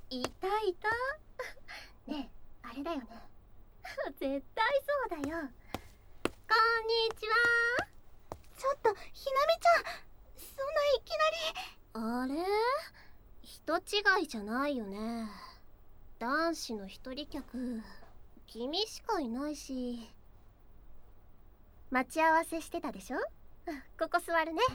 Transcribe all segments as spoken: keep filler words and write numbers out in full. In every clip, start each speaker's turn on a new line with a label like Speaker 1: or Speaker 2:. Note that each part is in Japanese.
Speaker 1: いたいた。ねえ、あれだよね。絶対そうだよ。こんにちは。
Speaker 2: ちょっとひなみちゃん、そんないき
Speaker 1: なり。あれ、人違いじゃないよね。男子の一人客、君しかいないし。待ち合わせしてたでしょ。ここ座るね。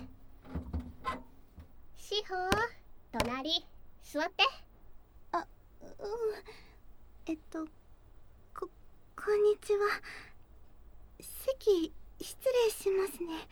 Speaker 1: 志保、隣座って。
Speaker 2: あ、うん、えっとここんにちは。席失礼しますね。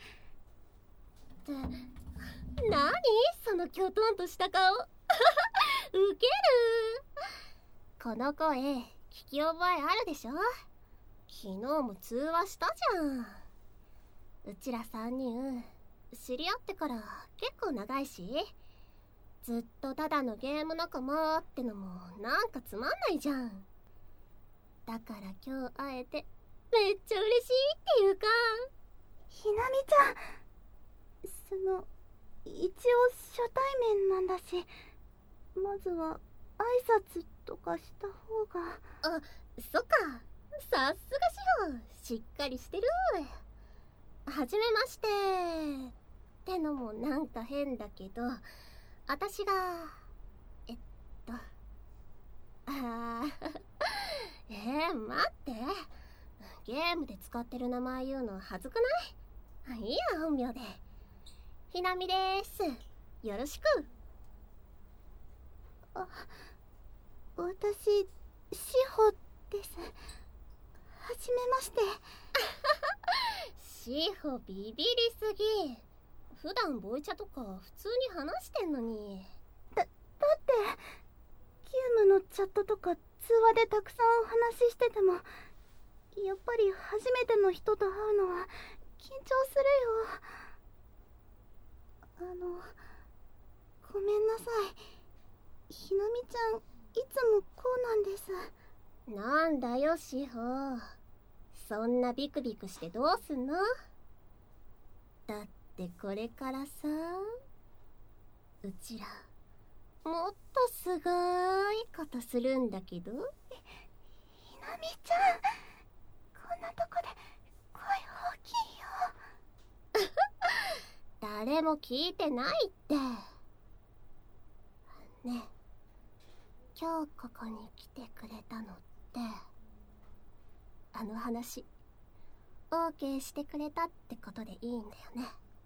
Speaker 1: って何そのキョトンとした顔。ウケる。この声聞き覚えあるでしょ。昨日も通話したじゃん。うちらさんにん知り合ってから結構長いし、ずっとただのゲーム仲間ってのもなんかつまんないじゃん。だから今日会えてめっちゃ嬉しいっていうか。
Speaker 2: ひなみちゃん、その一応初対面なんだし、まずは挨拶とかした方が。
Speaker 1: あ、そっか。さすがしほ、しっかりしてる。はじめましてってのもなんか変だけど、私がえっとあーえー、待って、ゲームで使ってる名前言うの恥ずくない？いいや、本名で。ひなみです。よろしく。
Speaker 2: あ、私志保です。はじめまして。
Speaker 1: 志保ビビりすぎ。普段ボイチャとか普通に話してんのに。
Speaker 2: だ、だってゲームのチャットとか通話でたくさんお話ししてても、やっぱり初めての人と会うのは緊張するよ。あの、ごめんなさい。ひなみちゃんいつもこうなんです。
Speaker 1: なんだよ志保、そんなビクビクしてどうすんの？だってこれからさ、うちらもっとすごいことするんだけど。
Speaker 2: ひなみちゃん、こんなとこで声大きいよ。
Speaker 1: 誰も聞いてないって。ねえ、今日ここに来てくれたのってあの話 オーケー してくれたってことでいいんだよね。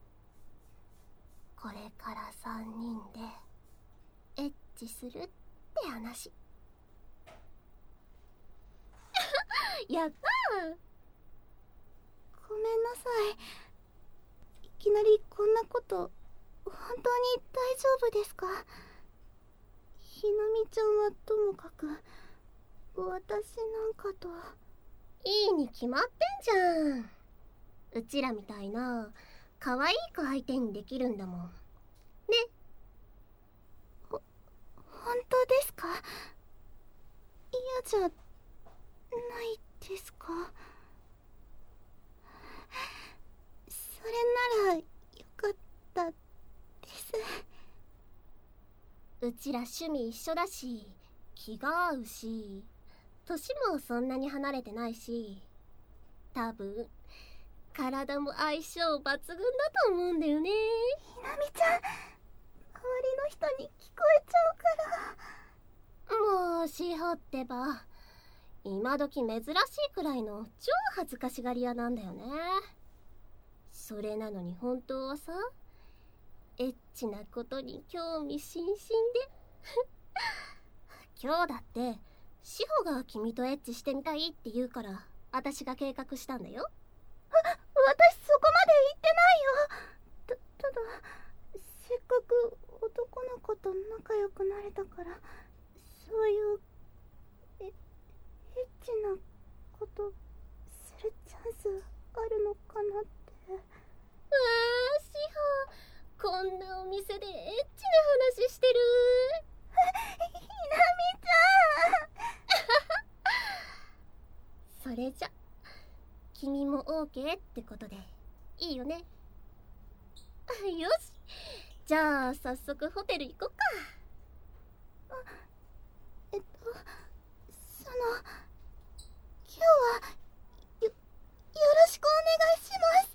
Speaker 1: これからさんにんでエッチするって話。やったー。
Speaker 2: ごめんなさい。いきなりこんなこと本当に大丈夫ですか？ひなみちゃんはともかく、私なんかと。
Speaker 1: いいに決まってんじゃん。うちらみたいな可愛い子相手にできるんだもんね。
Speaker 2: ほ、本当ですか？嫌じゃないですか？それならよかったです。
Speaker 1: うちら趣味一緒だし気が合うし、年もそんなに離れてないし、多分体も相性抜群だと思うんだよね。
Speaker 2: ひなみちゃん、周りの人に聞こえちゃうか
Speaker 1: ら。もう志保ってば今時珍しいくらいの超恥ずかしがり屋なんだよね。それなのに本当はさ、エッチなことに興味津々で今日だって志保が君とエッチしてみたいって言うから私が計画したんだよ。
Speaker 2: わ、私そこまで言ってないよ。た、ただせっかく男の子と仲良くなれたから、そういうえエッチなことするチャンスあるのかなって。
Speaker 1: わあ、志保、こんなお店でエッチな話してる。
Speaker 2: ひなみち
Speaker 1: ゃんそれじゃ君も オーケー ってことでいいよね。よし、じゃあ早速ホテル行こっか。
Speaker 2: あ、 今日はよ、よろしくお願いします。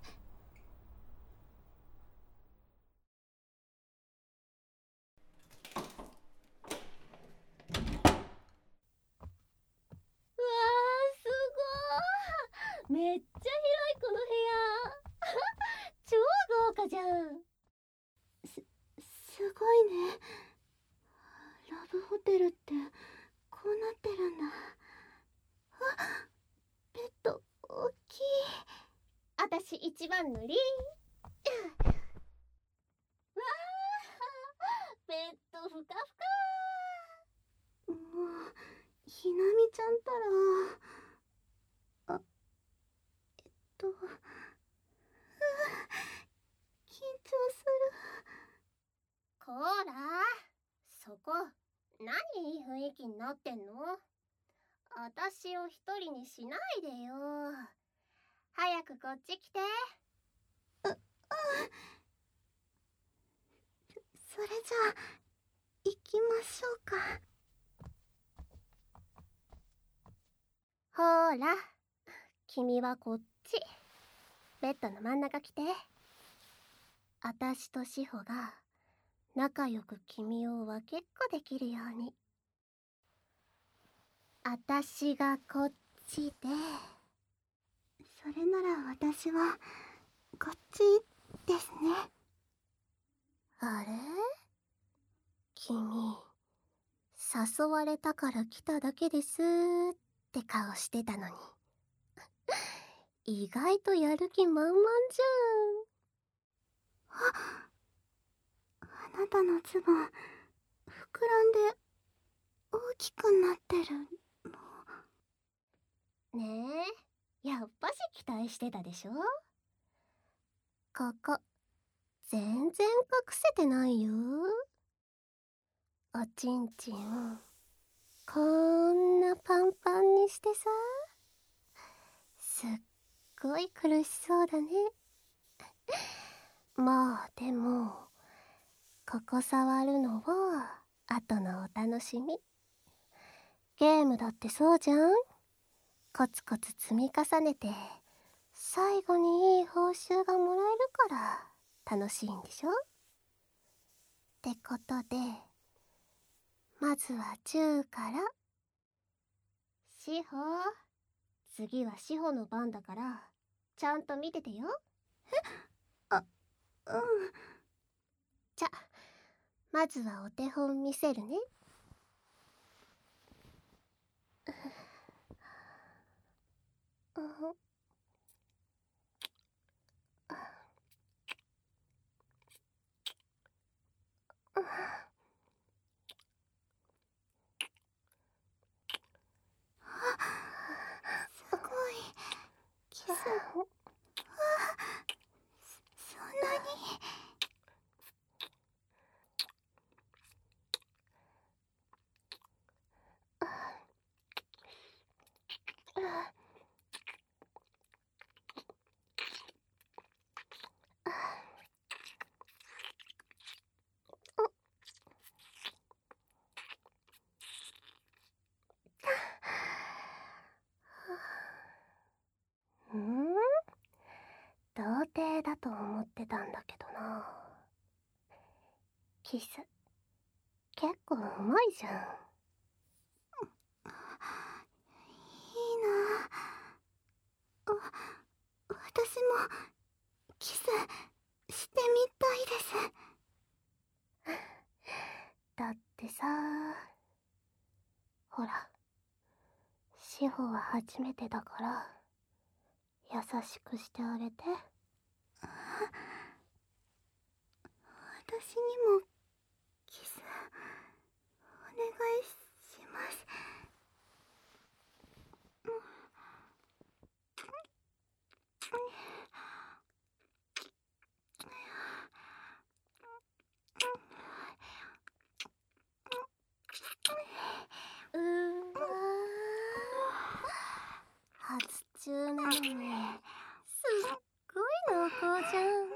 Speaker 1: うわー、すごー。めっちゃ広いこの部屋。超豪華じゃん。
Speaker 2: す、すごいね。ラブホテルってこうなってるんだ。あ、ベッド大きい。
Speaker 1: あたし一番乗り。わー、ベッドふかふか。
Speaker 2: もうひなみちゃんったら、あ、えっとうわ、緊張する。
Speaker 1: こーら、そこ何いい雰囲気になってんの？あたしを一人にしないでよ。早くこっち来て。
Speaker 2: う、うん。それじゃあ行きましょうか。
Speaker 1: ほーら、君はこっち。ベッドの真ん中来て。あたしと志保が仲良く君を分けっこできるように。あたしがこっちで、
Speaker 2: それなら私はこっちですね。
Speaker 1: あれ？君、誘われたから来ただけですって顔してたのに。意外とやる気満々じ
Speaker 2: あ、あなたのズボン膨らんで大きくなってる
Speaker 1: ゃん。ねえ、やっぱし期待してたでしょ。ここ全然隠せてないよ。おちんちんこんなパンパンにしてさ、すっごい苦しそうだね。まあでもここ触るのは後のお楽しみ。ゲームだってそうじゃん。コツコツ積み重ねて最後にいい報酬がもらえるから楽しいんでしょ。ってことでまずはチューから。志保、次は志保の番だからちゃんと見ててよ。
Speaker 2: あ、うん。
Speaker 1: じゃ、まずはお手本見せるね。うん、
Speaker 2: すごいキス。わあ、そんなに。
Speaker 1: うん、童貞だと思ってたんだけどな。キス結構うまいじゃん。
Speaker 2: いいなあ。私もキスしてみたいです。
Speaker 1: だってさ、ほら志保は初めてだから優しくしてあげて。
Speaker 2: 私にもキスお願いします。
Speaker 1: うーわー、初中なのにすっごい濃厚じゃん。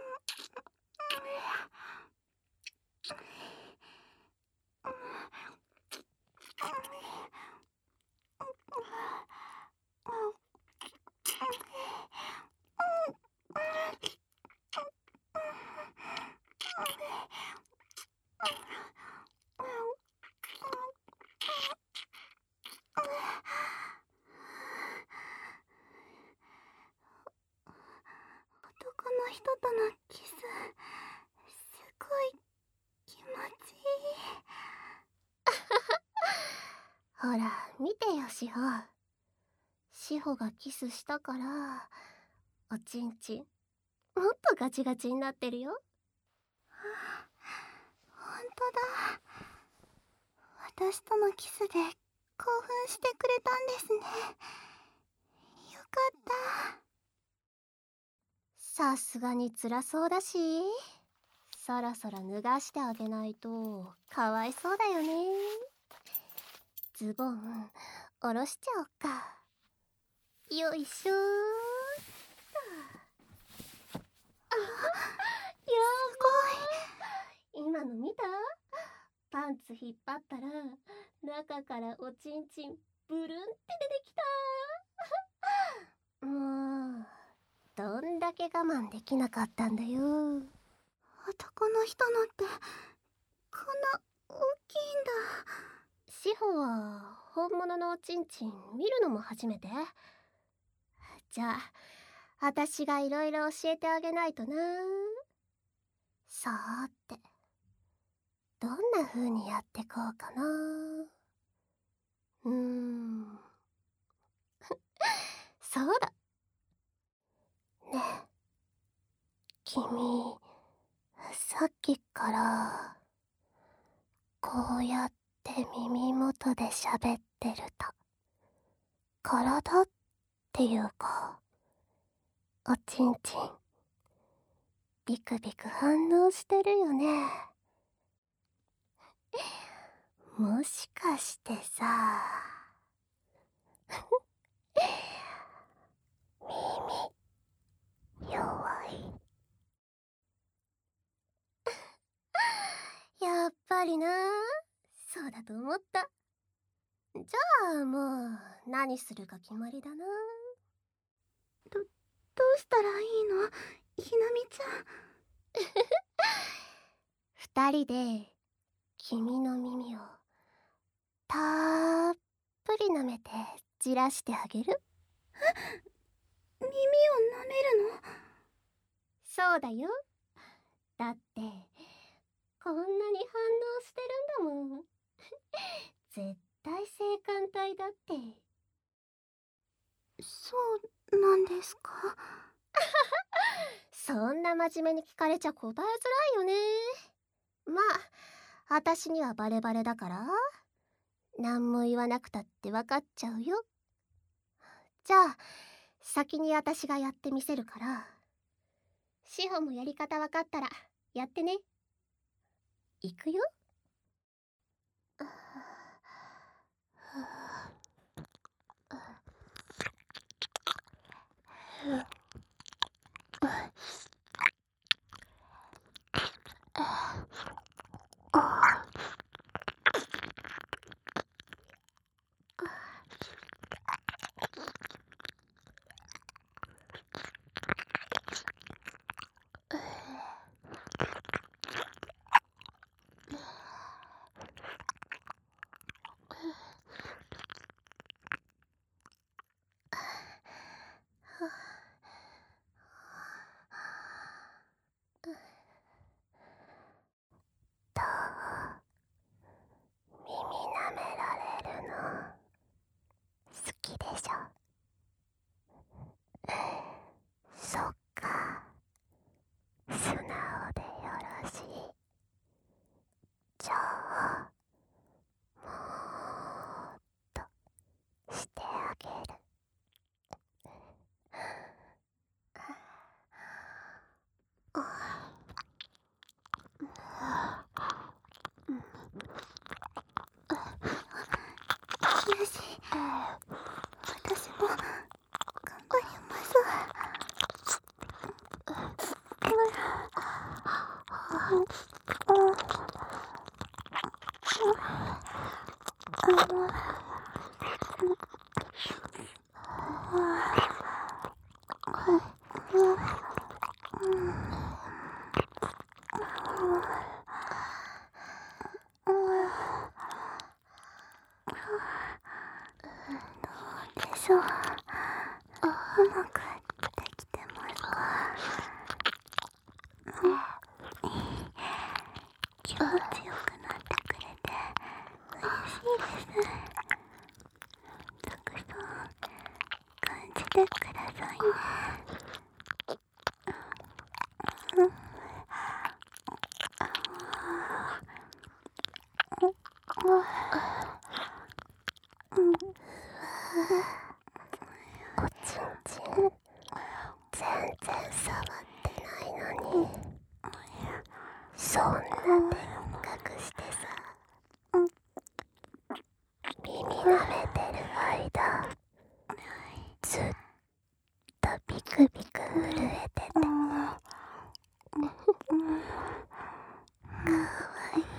Speaker 2: 男の人とのキス、すごい気持ちいい。
Speaker 1: ほら見てよ、志保。志保がキスしたからおちんちんもっとガチガチになってるよ。
Speaker 2: ほんとだ。私とのキスで興奮してくれたんですね。よかった。
Speaker 1: さすがに辛そうだし、そろそろ脱がしてあげないとかわいそうだよね。ズボン下ろしちゃおっか。よいしょー。あ、やばい。今の見た？パンツ引っ張ったら中からおちんちんブルンって出てきた。もうどんだけ我慢できなかったんだよ。
Speaker 2: 男の人のってこんな大きいんだ。
Speaker 1: 志保は本物のおちんちん見るのも初めて？じゃあ私がいろいろ教えてあげないとな。さーてどんな風にやってこうかな。うーんそうだねえ、君さっきからこうやって耳元で喋ってると体っていうかおちんちんビクビク反応してるよね。もしかしてさ耳弱い？やっぱりな。そうだと思った。じゃあもう何するか決まりだな。
Speaker 2: ど、どうしたらいいの？ひなみちゃん。
Speaker 1: 二人で君の耳をたっぷり舐めてじらしてあげる。
Speaker 2: え？耳を舐めるの？
Speaker 1: そうだよ。だってこんなに反応してるんだもん。絶対性感帯だって。
Speaker 2: そうなんですか？
Speaker 1: そんな真面目に聞かれちゃ答えづらいよね。まあ私にはバレバレだから何も言わなくたって分かっちゃうよ。じゃあ先に私がやってみせるから、志保もやり方分かったらやってね。いくよ。どう？耳舐められるの好きでしょ？そっか、素直でよろしい。じゃあもっとしてあげる。
Speaker 2: よし、私も頑張ります。 気持ちよくなってくれて嬉しいです。たくさん感じてくださいね。おちんちん全然触ってないのにそんなでっかくしてさ、耳舐めてる間ずっとビクビク震えててかわいい。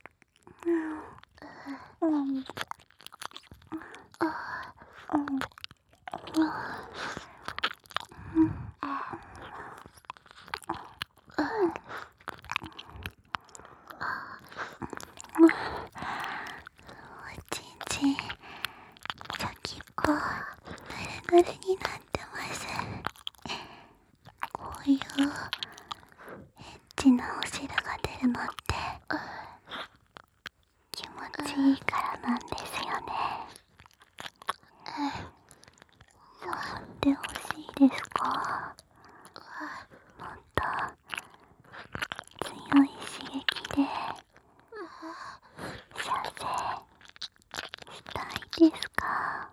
Speaker 2: おちんちん先っぽぐるぐるになってます。こういうエッチなお汁が出るのって気持ちいいからなんですよね。触ってほしいですか？もっと強い刺激で射精したいですか？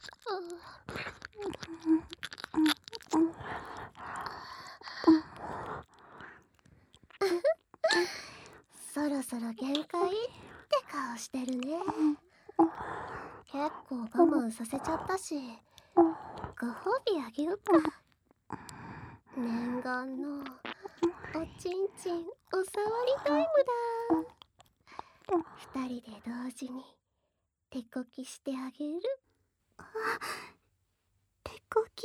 Speaker 2: そろそろ限界って顔してるね。結構我慢させちゃったし、ご褒美あげよっか。念願のおちんちんお触りタイムだ。二人で同時に手こきしてあげる。あ、手こき。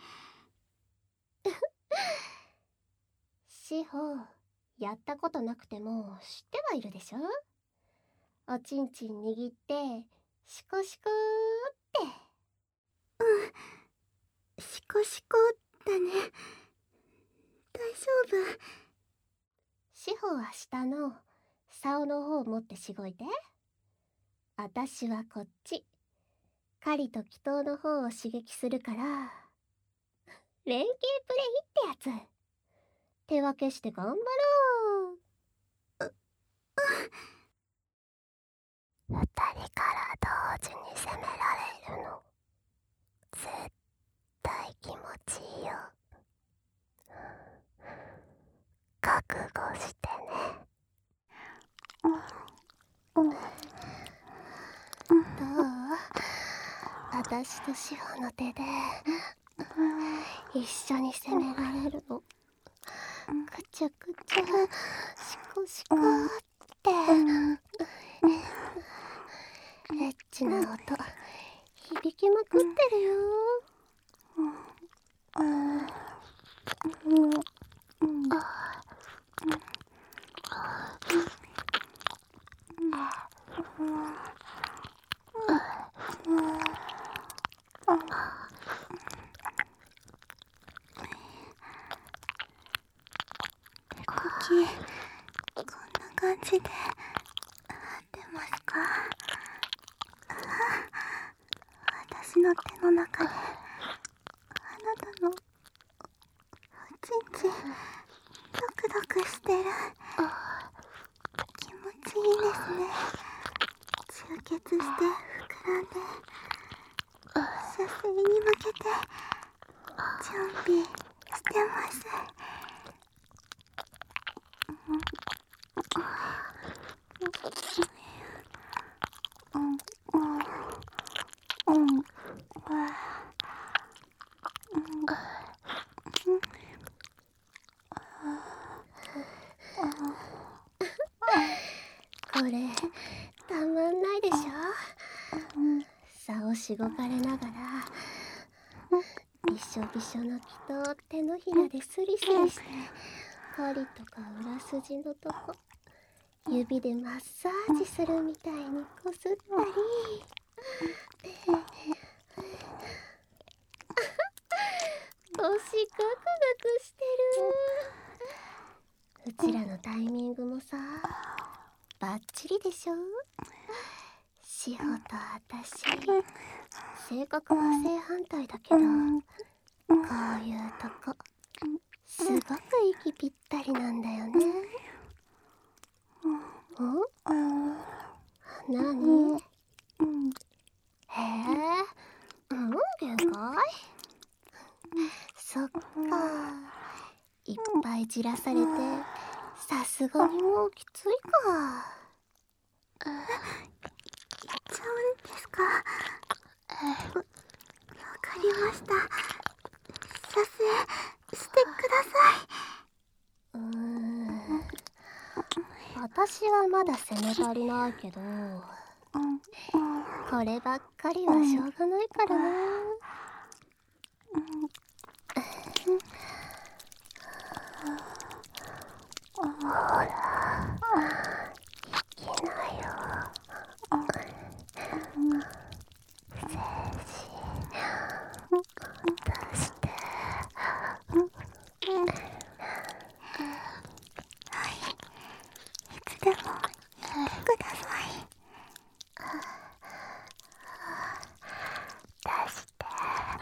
Speaker 2: 志保、やったことなくても知ってはいるでしょ？おちんちん握ってシコシコーって。うん、シコシコだね。大丈夫。志保は下の竿の方を持ってしごいて。あたしはこっち狩りと祈祷の方を刺激するから連携プレイってやつ。手分けして頑張ろう。う、うん、二人から同時に攻められるの絶対気持ちいいよ。覚悟してね。うんうん、どう？あたしと志保の手で一緒に攻められるの。くちゃくちゃシコシコってエッチな音響きまくってるよ。こんな感じで合ってますか？私の手の中であなたのおちんちんドクドクしてる。気持ちいいですね。充血して膨らんで射精に向けて準備してます。これたまんないでしょ。竿しごかれながらびしょびしょの祈祷を手のひらでスリスリして針とか裏筋のとこ指でマッサージするみたいにこすったり腰ガクガクしてる。
Speaker 1: ちらのタイミングもさ、バッチリでしょ。志保と私、性格は正反対だけど、こういうとこすごく息ぴったりなんだよね。ん？何？へえ、うん、限界？そっか、いっぱいじらされてさすがにもうきついか。
Speaker 2: 行っちゃうんですか？わ、わかりました。撮影してくださ
Speaker 1: い。うーん、私はまだ責め足りないけど、こればっかりはしょうがないからな。ほら、いけないよ。精子出して。
Speaker 2: はい、いつでもください。
Speaker 1: 出して。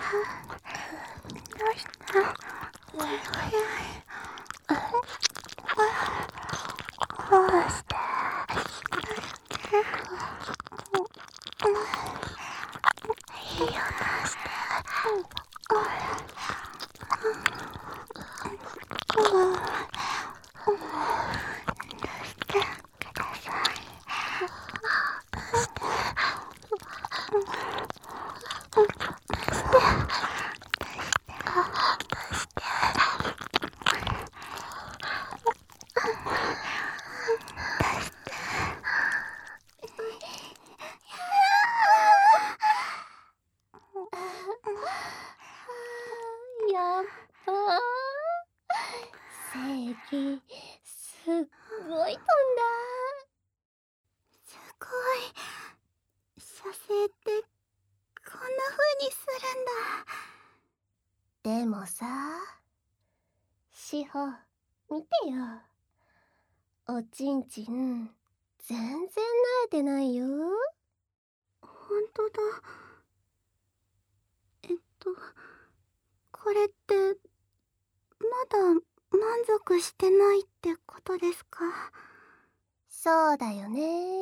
Speaker 2: どうした？はいはい。
Speaker 1: こうして。いいよ、出して。やっぱ正義すっごい飛んだ。
Speaker 2: すごい。射精ってこんな風にするんだ。
Speaker 1: でもさ、志保見てよ。おちんちん全然慣れてないよ。
Speaker 2: ほんとだ。えっとこれってまだ満足してないってことですか？
Speaker 1: そうだよね。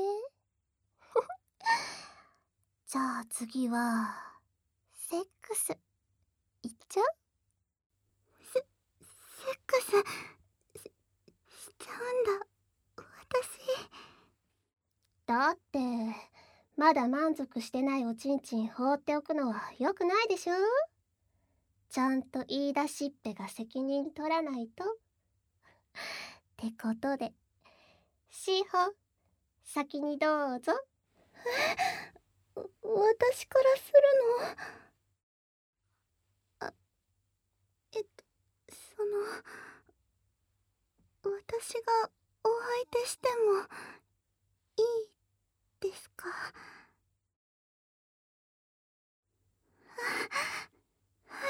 Speaker 1: じゃあ次はセックスいっちゃう？
Speaker 2: セ、セックスし、しちゃうんだ私。
Speaker 1: だってまだ満足してないおちんちん放っておくのは良くないでしょ。ちゃんと言い出しっぺが責任取らないと。ってことで、志保先にどうぞ。
Speaker 2: え、私からするの？あ、えっとその私がお相手してもいいですか？はい、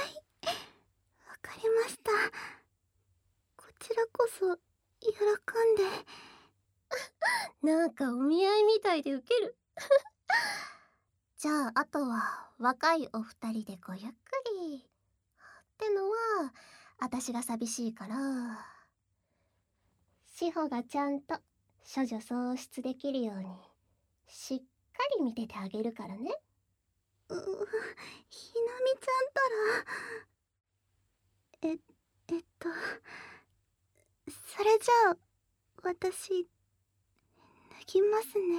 Speaker 2: わかりました。こちらこそ喜んで。
Speaker 1: なんかお見合いみたいでウケる。じゃああとは若いお二人でごゆっくりってのは私が寂しいから、志保がちゃんと処女喪失できるようにしっかり見ててあげるからね。
Speaker 2: う、ひなみちゃんったら。え、えっとそれじゃあ私脱ぎますね。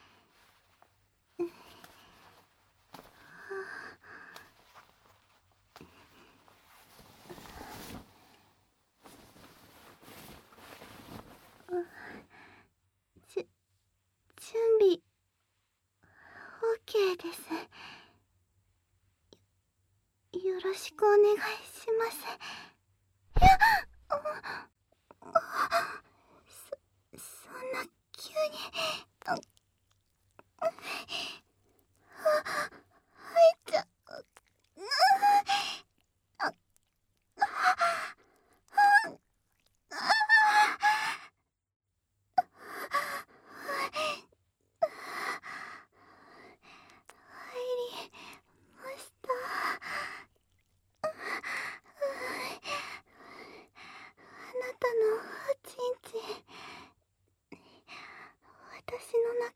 Speaker 2: じ、準備 OK です。よろしくお願いします。いや、そ、そんな急に。あ、入っちゃう。あ、あ、あ、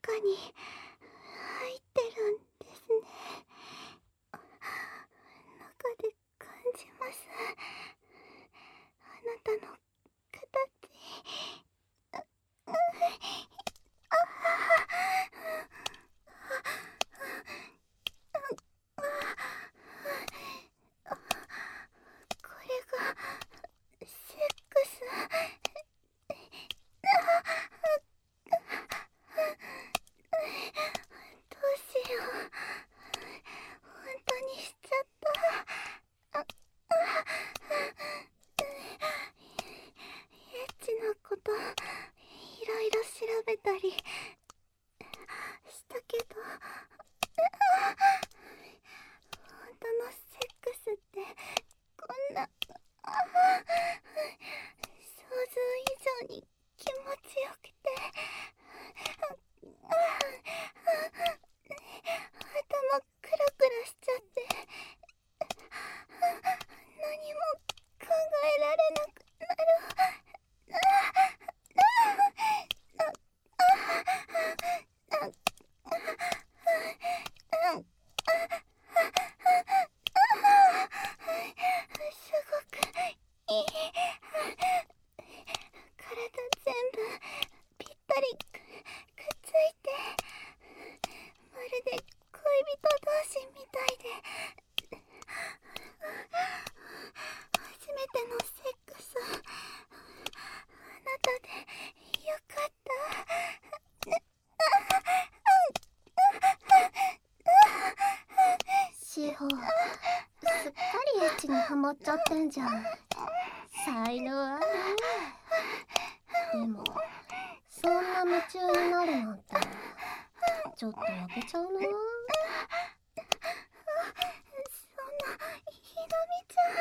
Speaker 2: 中に入ってるんですね。中で感じます。あなたの形。あこれがセックス。どうしよう。本当にしちゃった。エッチなこといろいろ調べたりしたけど、本当のセックスってこんな想像以上に気持ちよくて、頭クラクラしちゃって、何も考えられなくなる。すごくいい。体全部ぴったりくっついて、まるで恋人同士みたいで、初めてのセックス、あなたでよかった。
Speaker 1: 志保、すっかりエッチにハマっちゃってんじゃん。才能あるね。でもそんな夢中になるなんてちょっと焼けちゃうな。
Speaker 2: そんなひどみちゃん、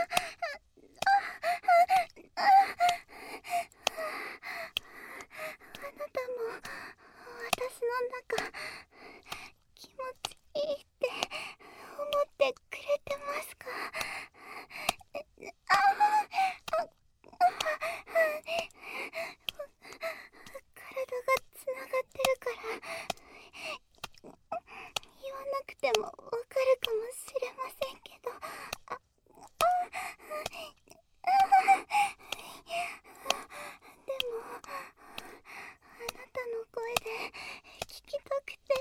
Speaker 2: あなたも私の中気持ちいいって思ってくれてますか？体がつながってるから言わなくてもわかるかもしれませんけど、あでもあなたの声で聞きたくて、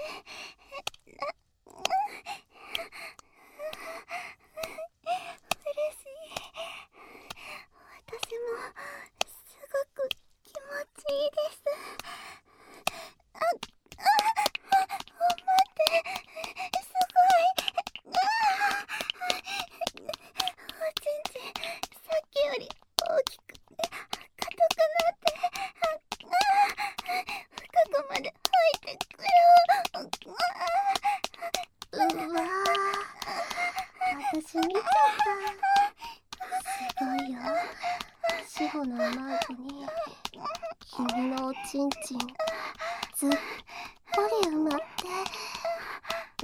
Speaker 2: 嬉しい。私もすごく気持ちいいです。あ、あ、待って、すごい。おちんちんさっきより大きくて硬くなって、深くまで入ってくる。
Speaker 1: うわー、私見ちゃった。すごいよ。志保のマウスに君のおちんちんずっぽり埋まって、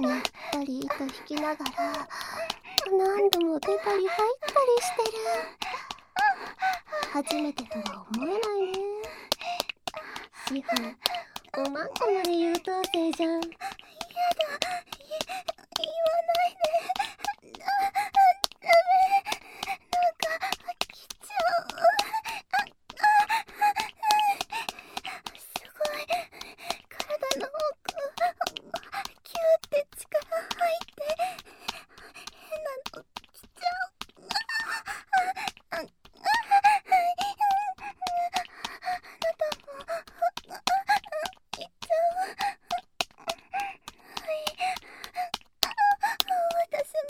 Speaker 1: ねったりと引きながら何度も出たり入ったりしてる。初めてとは思えないね。志保、おまんこまで優等生じゃん。
Speaker 2: やだ、い言わないで。だ、ダメ。なんか来ちゃう。すごい。体の奥キューって力入って変なの来ちゃう。あなたも来ちゃう。はい、私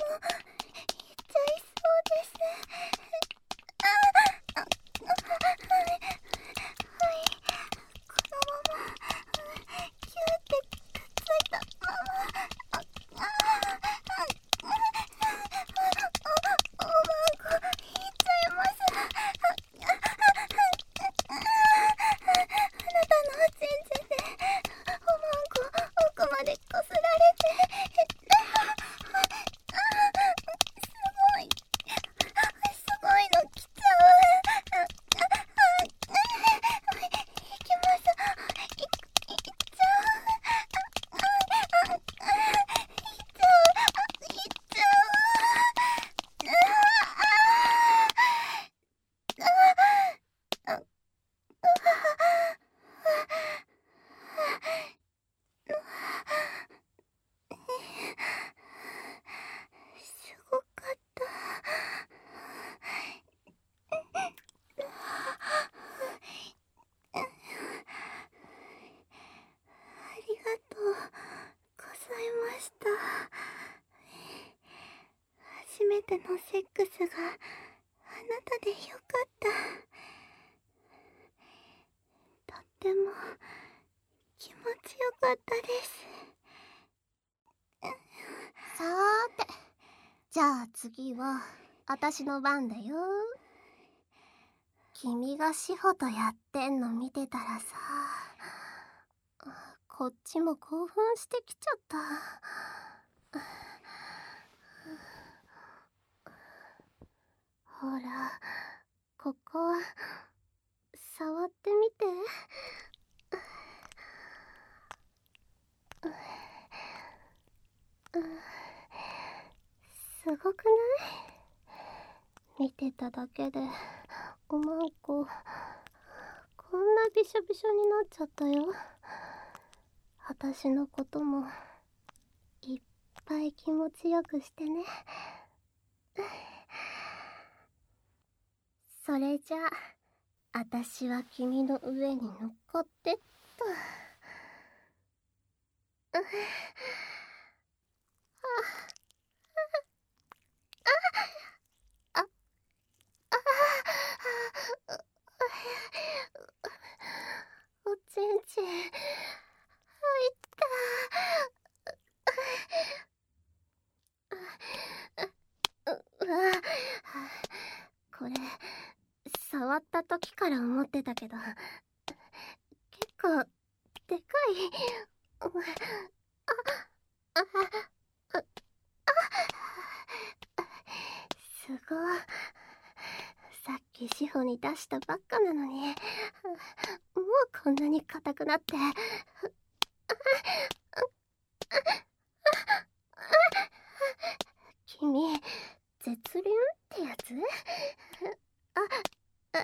Speaker 2: てのセックスがあなたでよかった。とっても気持ちよかったです。
Speaker 1: さーて、じゃあ次は私の番だよ。君が志保とやってんの見てたらさ、こっちも興奮してきちゃった。ほら、ここ触ってみて。すごくない？見てただけでおまんここんなびしょびしょになっちゃったよ。私のこともいっぱい気持ちよくしてね。それじゃあ私は君の上に乗っかってっと。おちんちん入った。うわ、これ触った時から思ってたけど結構でかい。あああすごい。さっき志保に出したばっかなのにもうこんなに硬くなって。君絶倫ってやつ？あああ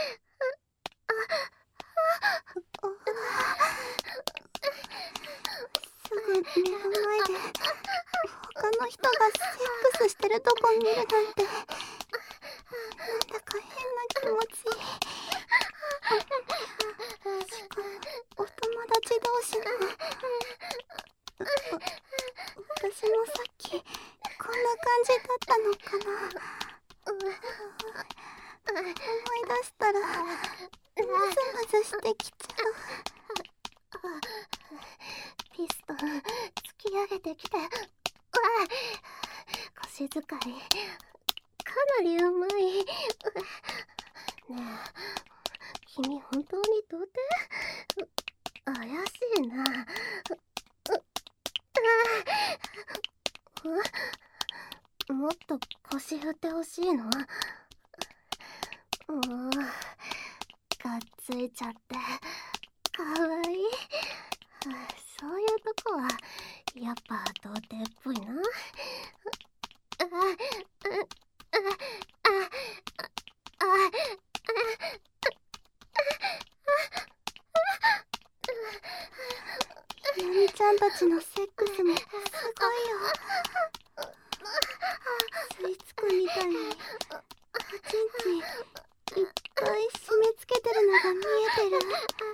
Speaker 2: すぐ目の前で他の人がセックスしてるとこ見るなんて、なんだか変な気持ちいい。しかもお友達同士の。私もさっきこんな感じだったのかな。思い出したらムズムズしてきちゃう。
Speaker 1: ピストン突き上げてきて、うわ腰使いかなりうまい。ねえ、君本当に童貞？怪しいな。もっと腰振ってほしいの？もうがっついちゃってかわいい。そういうとこはやっぱ童貞っぽいな。ああああ
Speaker 2: ゆみちゃんたちのセックスもすごいよ。吸い付くみたいにおちんちんいっぱい締め付けてるのが見えてる。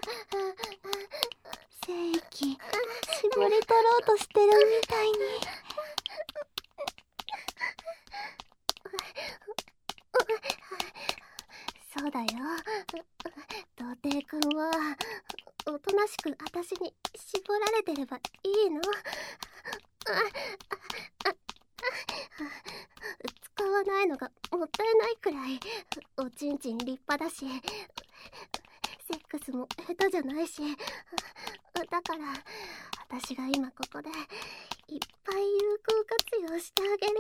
Speaker 2: 精液絞り取ろうとしてるみたいに。
Speaker 1: そうだよ。童貞くんはおとなしく私に絞られてればいいの。使わないのがもったいないくらいおちんちん立派だし、セックスも下手じゃないし、だから私が今ここでいっぱい有効活用してあげる。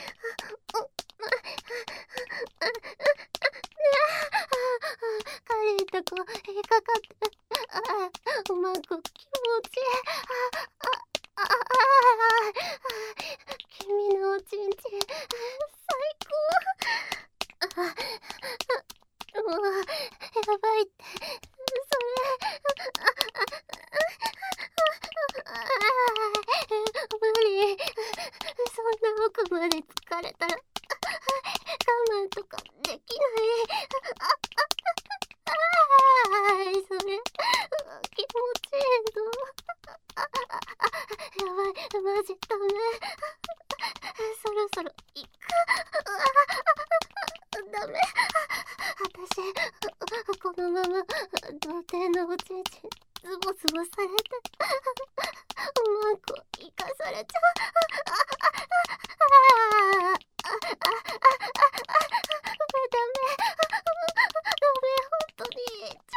Speaker 1: 軽いとこ引っかかってる。あ、おまんこ気持ちいい。あああ君のおちんちん最高。あもうやばいって。それ無理。そんな奥まで疲れたら我慢とかできない。あああそれ気持ちいいの。 ちんちんズボズボされてマンコ生かされちゃう。ああああああダメダメ本当にちょっ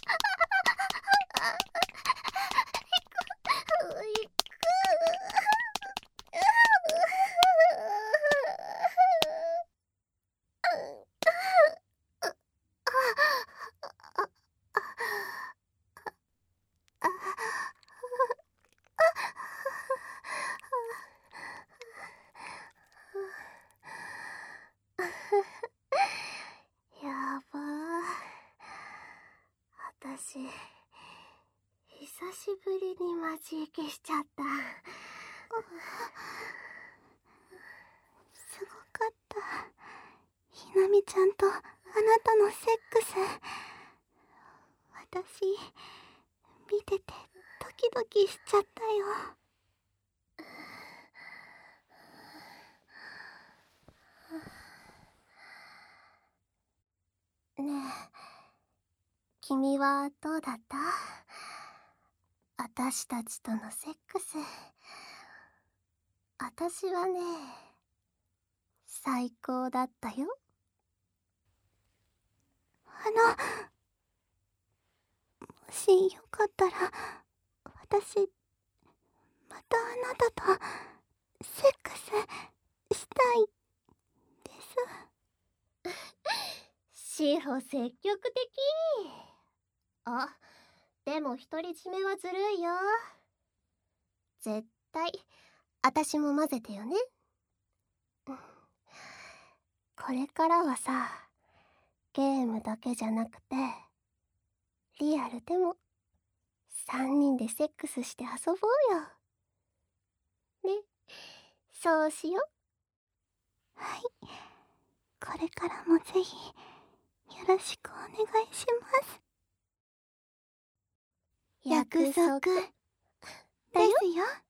Speaker 1: と行く行くやばー、私久しぶりに待ち受けしちゃった。
Speaker 2: すごかった。ひなみちゃんとあなたのセックス、私見ててドキドキしちゃったよ。
Speaker 1: ねえ、君はどうだった？私たちとのセックス。私はね、最高だったよ。
Speaker 2: あの、もしよかったら私またあなたとセックスしたいです。
Speaker 1: シロ積極的。あ、でも独り占めはずるいよ。絶対私も混ぜてよね。これからはさ、ゲームだけじゃなくてリアルでもさんにんでセックスして遊ぼうよね。そうしよ。
Speaker 2: はい、これからもぜひよろしくお願いします。
Speaker 1: 約束
Speaker 2: ですよ。